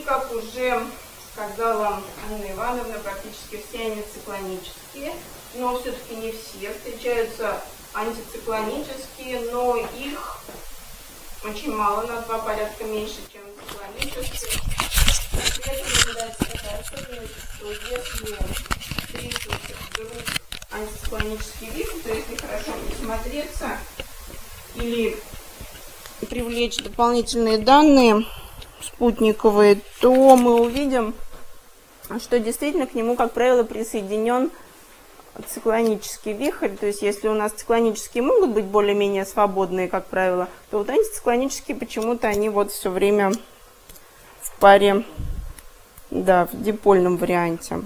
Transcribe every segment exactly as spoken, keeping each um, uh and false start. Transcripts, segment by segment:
Как уже сказала Анна Ивановна, практически все они циклонические, но все-таки не все. Встречаются антициклонические, но их очень мало, на два порядка меньше, чем циклонические. При этом наблюдается такая особенность, что если встретить вдруг антициклонический вихрь, то если хорошо присмотреться или привлечь дополнительные данные спутниковые, то мы увидим, что действительно к нему, как правило, присоединен циклонический вихрь. То есть если у нас циклонические могут быть более-менее свободные, как правило, то вот антициклонические почему-то они вот все время в паре, да, в дипольном варианте.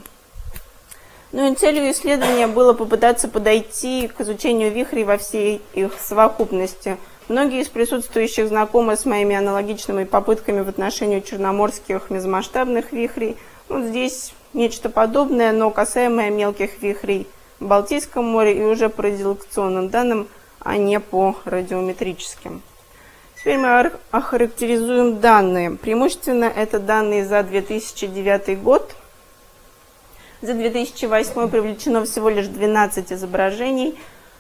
Ну и целью исследования было попытаться подойти к изучению вихрей во всей их совокупности. Многие из присутствующих знакомы с моими аналогичными попытками в отношении черноморских мезомасштабных вихрей. Вот здесь нечто подобное, но касаемое мелких вихрей в Балтийском море и уже по радиолокационным данным, а не по радиометрическим. Теперь мы охарактеризуем данные. Преимущественно это данные за две тысячи девятый год. За две тысячи восьмой привлечено всего лишь двенадцать изображений.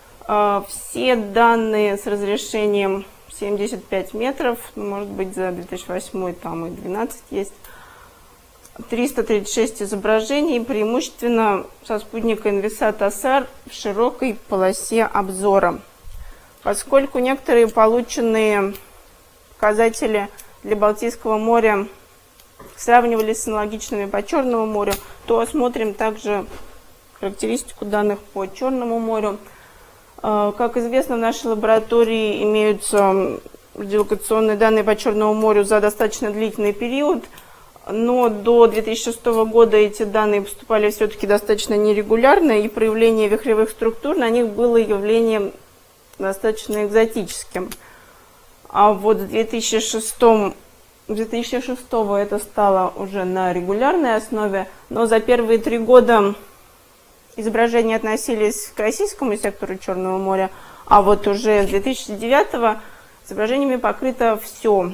Все данные с разрешением семьдесят пять метров, может быть, за две тысячи восьмой там и двенадцать есть. триста тридцать шесть изображений, преимущественно со спутника Инвисат-Асар в широкой полосе обзора. Поскольку некоторые полученные показатели для Балтийского моря сравнивались с аналогичными по Черному морю, то осмотрим также характеристику данных по Черному морю. Как известно, в нашей лаборатории имеются радиолокационные данные по Черному морю за достаточно длительный период, но до две тысячи шестого года эти данные поступали все-таки достаточно нерегулярно, и проявление вихревых структур на них было явлением достаточно экзотическим. А вот в две тысячи шестом, две тысячи шестого это стало уже на регулярной основе, но за первые три года изображения относились к российскому сектору Черного моря, а вот уже с две тысячи девятого изображениями покрыто все,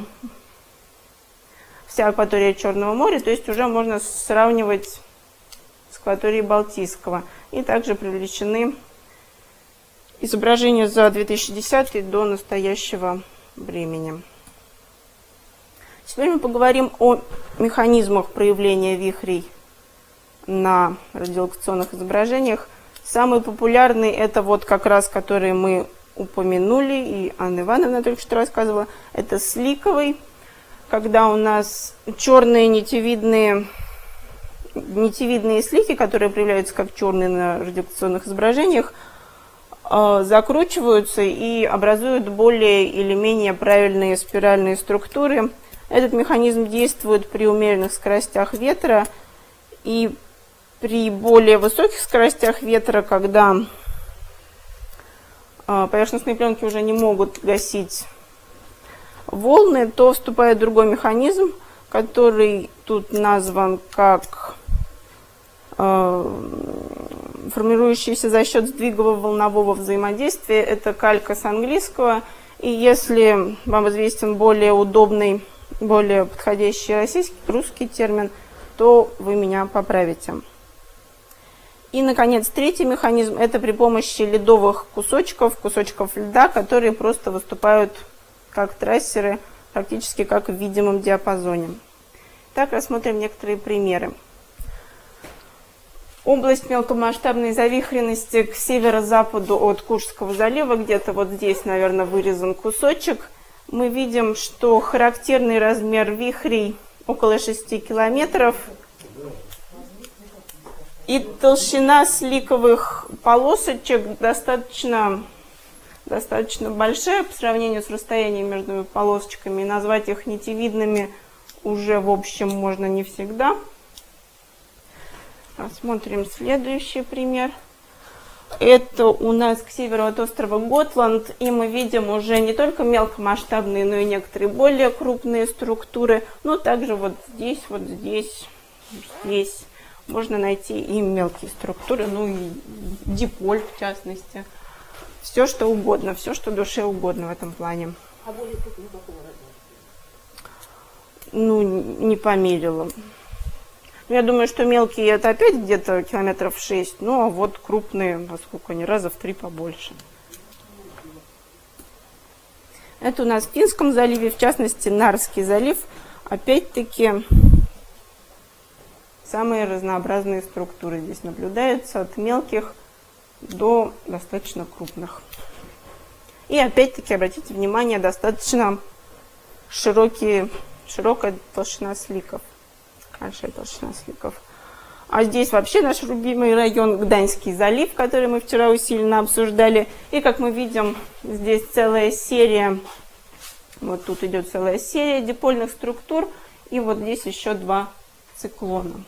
вся акватория Черного моря, то есть уже можно сравнивать с акваторией Балтийского. И также привлечены изображения за две тысячи десятый до настоящего времени. Теперь мы поговорим о механизмах проявления вихрей на радиолокационных изображениях. Самый популярный это вот как раз, который мы упомянули, и Анна Ивановна только что рассказывала, это сликовый, когда у нас черные нитевидные, нитевидные слики, которые проявляются как черные на радиолокационных изображениях, закручиваются и образуют более или менее правильные спиральные структуры. Этот механизм действует при умеренных скоростях ветра и при более высоких скоростях ветра, когда поверхностные пленки уже не могут гасить волны, то вступает другой механизм, который тут назван как э, формирующийся за счет сдвигового волнового взаимодействия. Это калька с английского. И если вам известен более удобный, более подходящий российский, русский термин, то вы меня поправите. И, наконец, третий механизм – это при помощи ледовых кусочков, кусочков льда, которые просто выступают как трассеры, практически как в видимом диапазоне. Так, рассмотрим некоторые примеры. Область мелкомасштабной завихренности к северо-западу от Куршского залива, где-то вот здесь, наверное, вырезан кусочек. Мы видим, что характерный размер вихрей около шести километров. И толщина сликовых полосочек достаточно, достаточно большая по сравнению с расстоянием между полосочками. И назвать их нитевидными уже, в общем, можно не всегда. Рассмотрим следующий пример. Это у нас к северу от острова Готланд. И мы видим уже не только мелкомасштабные, но и некоторые более крупные структуры. Но также вот здесь, вот здесь, здесь. Можно найти и мелкие структуры, ну и диполь в частности. Все, что угодно, все, что душе угодно в этом плане. А более крупные какого размера? ну, не померила. Я думаю, что мелкие это опять где-то километров шесть, ну а вот крупные, поскольку они раза в три побольше. Это у нас в Финском заливе, в частности, Нарский залив. Опять-таки, самые разнообразные структуры здесь наблюдаются, от мелких до достаточно крупных. И опять-таки, обратите внимание, достаточно широкие, широкая толщина сликов. Большая толщина сликов. А здесь вообще наш любимый район Гданьский залив, который мы вчера усиленно обсуждали. И как мы видим, здесь целая серия, вот тут идет целая серия дипольных структур. И вот здесь еще два циклона.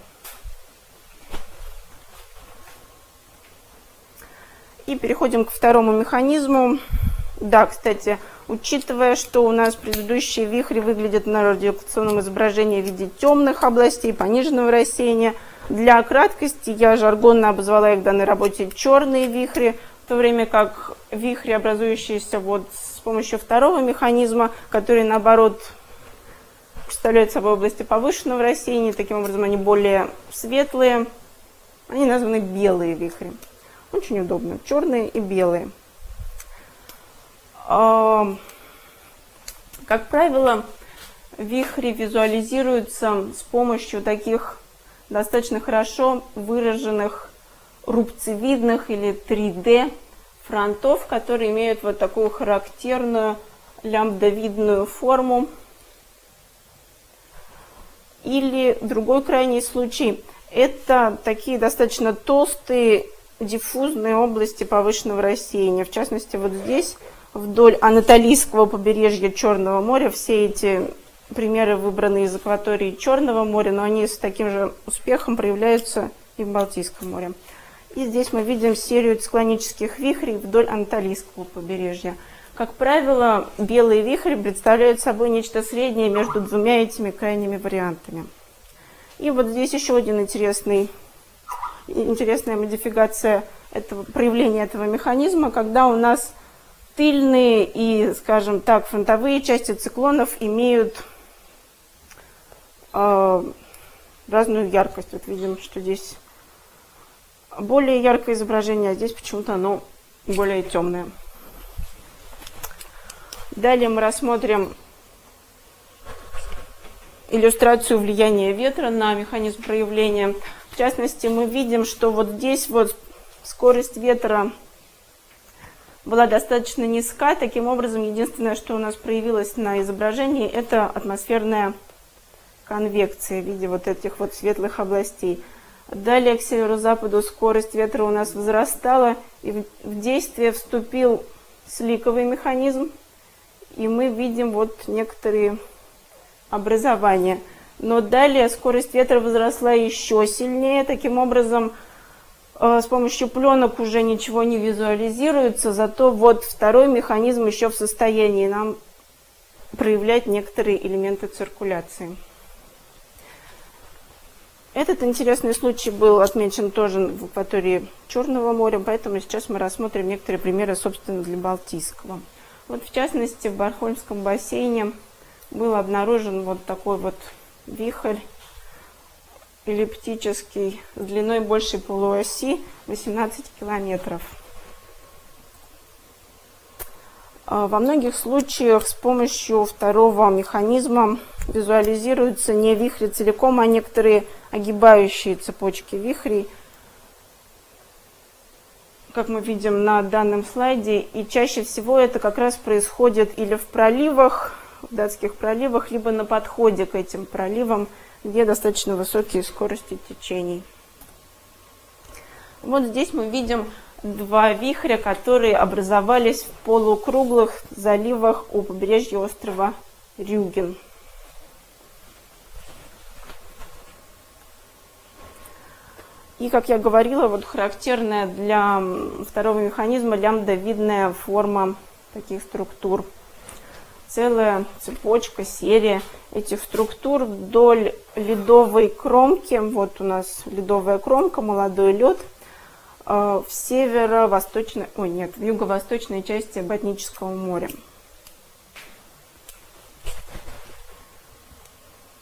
И переходим к второму механизму. Да, кстати, учитывая, что у нас предыдущие вихри выглядят на радиолокационном изображении в виде темных областей, пониженного рассеяния, для краткости я жаргонно обозвала их в данной работе черные вихри, в то время как вихри, образующиеся вот с помощью второго механизма, которые, наоборот, представляют собой области повышенного рассеяния, таким образом они более светлые, они названы белые вихри. Очень удобно, черные и белые. Как правило, вихри визуализируются с помощью таких достаточно хорошо выраженных рубцевидных или три дэ фронтов, которые имеют вот такую характерную лямбдовидную форму. Или другой крайний случай – это такие достаточно толстые диффузные области повышенного рассеяния. В частности, вот здесь вдоль Анатолийского побережья Черного моря все эти примеры выбраны из акватории Черного моря, но они с таким же успехом проявляются и в Балтийском море. И здесь мы видим серию циклонических вихрей вдоль Анатолийского побережья. Как правило, белые вихри представляют собой нечто среднее между двумя этими крайними вариантами. И вот здесь еще один интересный, интересная модификация этого, проявления этого механизма, когда у нас тыльные и, скажем так, фронтовые части циклонов имеют э, разную яркость. Вот видим, что здесь более яркое изображение, а здесь почему-то оно более темное. Далее мы рассмотрим иллюстрацию влияния ветра на механизм проявления. В частности, мы видим, что вот здесь вот скорость ветра была достаточно низка. Таким образом, единственное, что у нас проявилось на изображении, это атмосферная конвекция в виде вот этих вот светлых областей. Далее к северо-западу скорость ветра у нас возрастала, и в действие вступил сликовый механизм, и мы видим вот некоторые образования. Но далее скорость ветра возросла еще сильнее. Таким образом, с помощью пленок уже ничего не визуализируется, зато вот второй механизм еще в состоянии нам проявлять некоторые элементы циркуляции. Этот интересный случай был отмечен тоже в акватории Черного моря, поэтому сейчас мы рассмотрим некоторые примеры, собственно, для Балтийского. Вот в частности, в Борнхольмском бассейне был обнаружен вот такой вот вихрь эллиптический с длиной большей полуоси восемнадцать километров. Во многих случаях с помощью второго механизма визуализируются не вихри целиком, а некоторые огибающие цепочки вихрей, как мы видим на данном слайде. И чаще всего это как раз происходит или в проливах, в датских проливах, либо на подходе к этим проливам, где достаточно высокие скорости течений. Вот здесь мы видим два вихря, которые образовались в полукруглых заливах у побережья острова Рюген. И, как я говорила, вот характерная для второго механизма лямбдовидная форма таких структур. Целая цепочка, серия этих структур вдоль ледовой кромки. Вот у нас ледовая кромка, молодой лед в северо-восточной, ой, нет, в юго-восточной части Ботнического моря.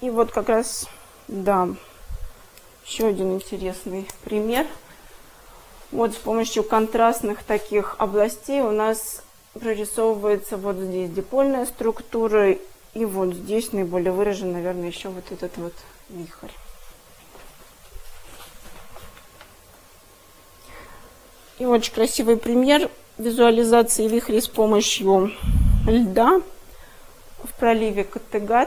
И вот как раз, да, еще один интересный пример. Вот с помощью контрастных таких областей у нас прорисовывается вот здесь дипольная структура, и вот здесь наиболее выражен, наверное, еще вот этот вот вихрь. И очень красивый пример визуализации вихрей с помощью льда в проливе Каттегат.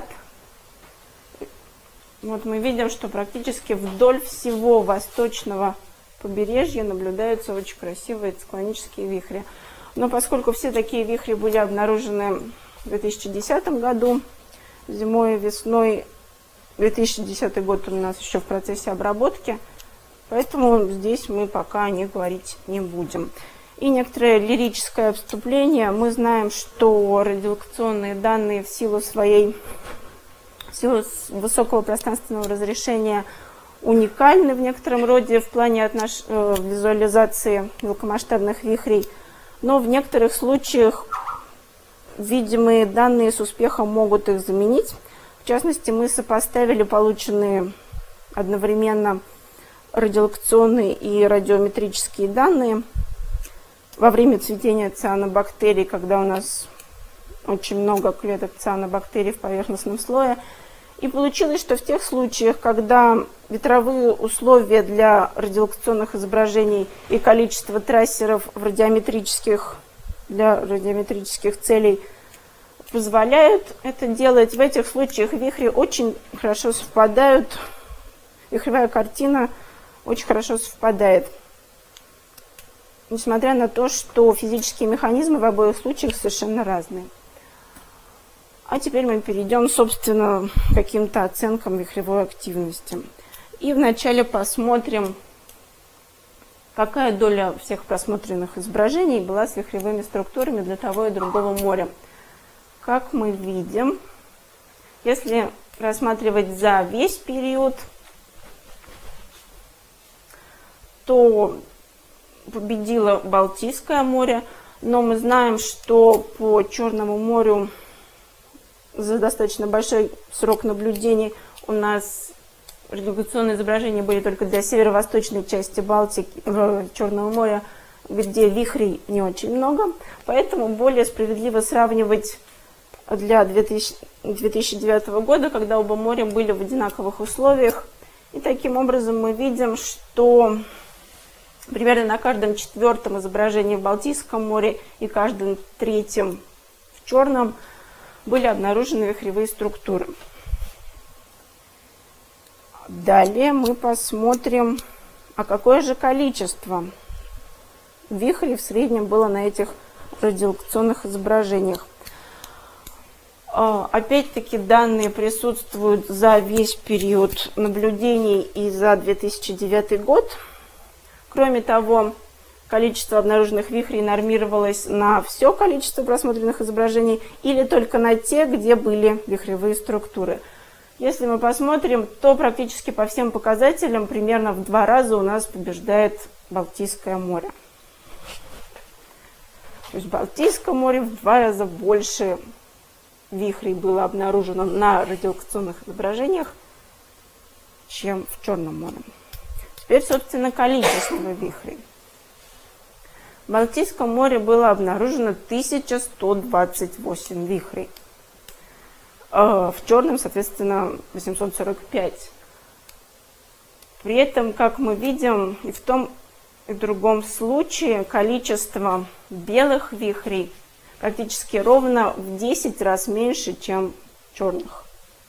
Вот мы видим, что практически вдоль всего восточного побережья наблюдаются очень красивые циклонические вихри. Но поскольку все такие вихри были обнаружены в две тысячи десятом году, зимой и весной, две тысячи десятый год у нас еще в процессе обработки, поэтому здесь мы пока о них говорить не будем. И некоторое лирическое вступление. Мы знаем, что радиолокационные данные в силу своей, в силу высокого пространственного разрешения уникальны в некотором роде в плане отнош... э, визуализации мелкомасштабных вихрей, но в некоторых случаях видимые данные с успехом могут их заменить. В частности, мы сопоставили полученные одновременно радиолокационные и радиометрические данные во время цветения цианобактерий, когда у нас очень много клеток цианобактерий в поверхностном слое. И получилось, что в тех случаях, когда ветровые условия для радиолокационных изображений и количество трассеров в радиометрических, для радиометрических целей позволяют это делать, в этих случаях вихри очень хорошо совпадают, вихревая картина очень хорошо совпадает. Несмотря на то, что физические механизмы в обоих случаях совершенно разные. А теперь мы перейдем, собственно, к каким-то оценкам вихревой активности. И вначале посмотрим, какая доля всех просмотренных изображений была с вихревыми структурами для того и другого моря. Как мы видим, если рассматривать за весь период, то победило Балтийское море, но мы знаем, что по Черному морю за достаточно большой срок наблюдений у нас радиолокационные изображения были только для северо-восточной части Балтики, Черного моря, где вихрей не очень много. Поэтому более справедливо сравнивать для две тысячи девятого года, когда оба моря были в одинаковых условиях. И таким образом мы видим, что примерно на каждом четвертом изображении в Балтийском море и каждом третьем в Черном были обнаружены вихревые структуры. Далее мы посмотрим, а какое же количество вихрей в среднем было на этих радиолокационных изображениях. Опять-таки данные присутствуют за весь период наблюдений и за две тысячи девятый год. Кроме того, количество обнаруженных вихрей нормировалось на все количество просмотренных изображений или только на те, где были вихревые структуры. Если мы посмотрим, то практически по всем показателям примерно в два раза у нас побеждает Балтийское море. То есть в Балтийском море в два раза больше вихрей было обнаружено на радиолокационных изображениях, чем в Черном море. Теперь, собственно, количество вихрей. В Балтийском море было обнаружено тысяча сто двадцать восемь вихрей. В Черном, соответственно, восемьсот сорок пять. При этом, как мы видим, и в том, и в другом случае количество белых вихрей практически ровно в десять раз меньше, чем черных.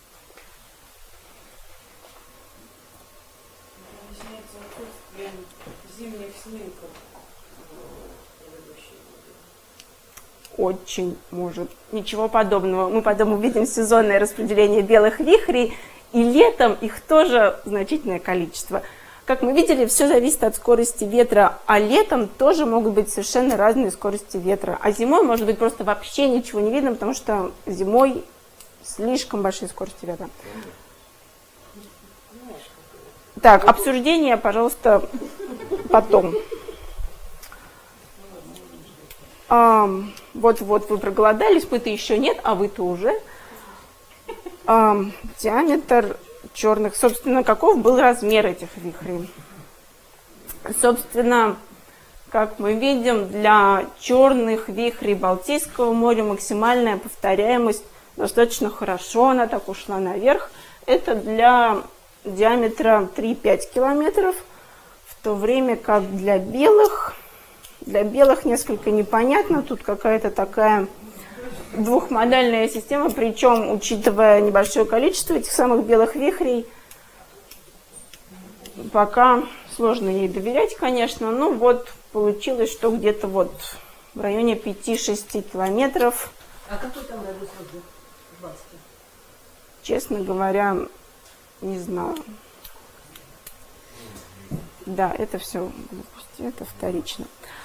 Очень может. Ничего подобного. Мы потом увидим сезонное распределение белых вихрей, и летом их тоже значительное количество. Как мы видели, все зависит от скорости ветра, а летом тоже могут быть совершенно разные скорости ветра. А зимой может быть просто вообще ничего не видно, потому что зимой слишком большие скорости ветра. Так, обсуждение, пожалуйста, потом. Вот-вот, вы проголодались, мы-то еще нет, а вы-то уже. А, диаметр черных, собственно, каков был размер этих вихрей? Собственно, как мы видим, для черных вихрей Балтийского моря максимальная повторяемость достаточно хорошо, она так ушла наверх. Это для диаметра три-пять километров, в то время как для белых, для белых несколько непонятно, тут какая-то такая двухмодальная система, причем, учитывая небольшое количество этих самых белых вихрей, пока сложно ей доверять, конечно, но вот получилось, что где-то вот в районе пяти-шести километров. А какой там радиус воздуха в Балтике? Честно говоря, не знаю. Да, это все глупости, это вторично.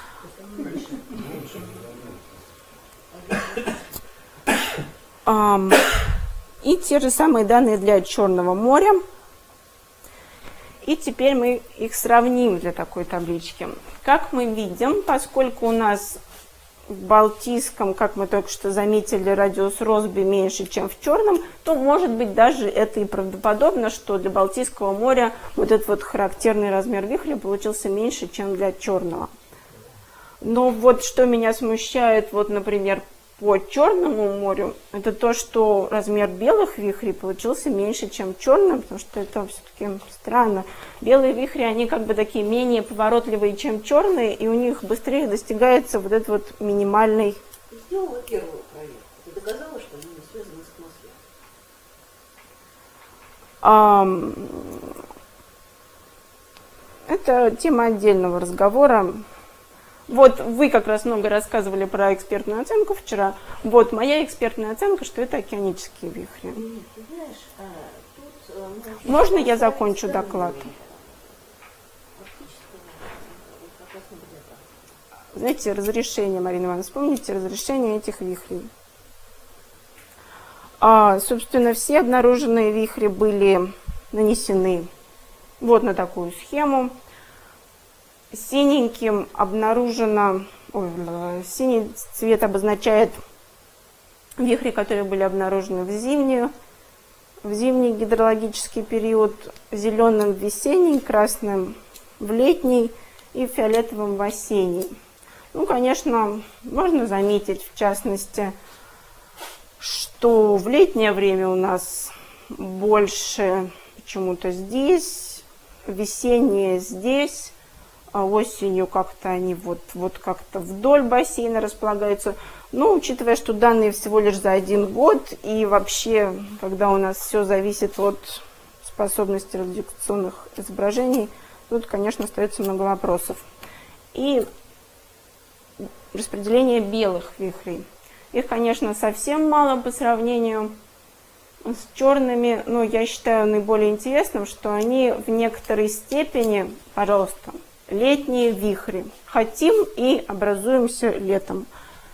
Um, и те же самые данные для Черного моря. И теперь мы их сравним для такой таблички. Как мы видим, поскольку у нас в Балтийском, как мы только что заметили, радиус Россби меньше, чем в Черном, то, может быть, даже это и правдоподобно, что для Балтийского моря вот этот вот характерный размер вихря получился меньше, чем для Черного. Но вот что меня смущает, вот, например, по Черному морю, это то, что размер белых вихрей получился меньше, чем черным, потому что это все-таки странно. Белые вихри, они как бы такие менее поворотливые, чем черные, и у них быстрее достигается вот этот вот минимальный... Ты сделала первую проверку. Ты доказала, что они не связаны с атмосферой? Um, это тема отдельного разговора. Вот вы как раз много рассказывали про экспертную оценку вчера. Вот моя экспертная оценка, что это океанические вихри. Нет, ты знаешь, а, тут, а, можно я закончу доклад? Знаете, разрешение, Марина Ивановна, вспомните разрешение этих вихрей. А, собственно, все обнаруженные вихри были нанесены вот на такую схему. Синеньким обнаружено, ой, синий цвет обозначает вихри, которые были обнаружены в зимнюю, в зимний гидрологический период, зеленым в весенний, красным в летний и фиолетовым в осенний. Ну, конечно, можно заметить, в частности, что в летнее время у нас больше почему-то здесь, весеннее здесь, а осенью как-то они вот, вот как-то вдоль бассейна располагаются. Но учитывая, что данные всего лишь за один год, и вообще, когда у нас все зависит от способности радиолокационных изображений, тут, конечно, остается много вопросов. И распределение белых вихрей. Их, конечно, совсем мало по сравнению с черными, но я считаю наиболее интересным, что они в некоторой степени, пожалуйста, летние вихри. Хотим и образуемся летом.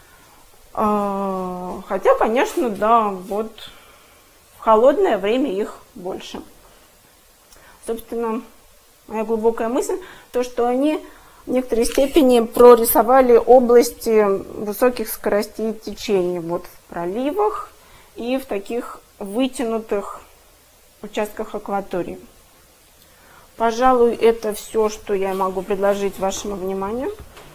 Хотя, конечно, да, вот в холодное время их больше. Собственно, моя глубокая мысль, то, что они в некоторой степени прорисовали области высоких скоростей течения вот в проливах и в таких вытянутых участках акватории. Пожалуй, это все, что я могу предложить вашему вниманию.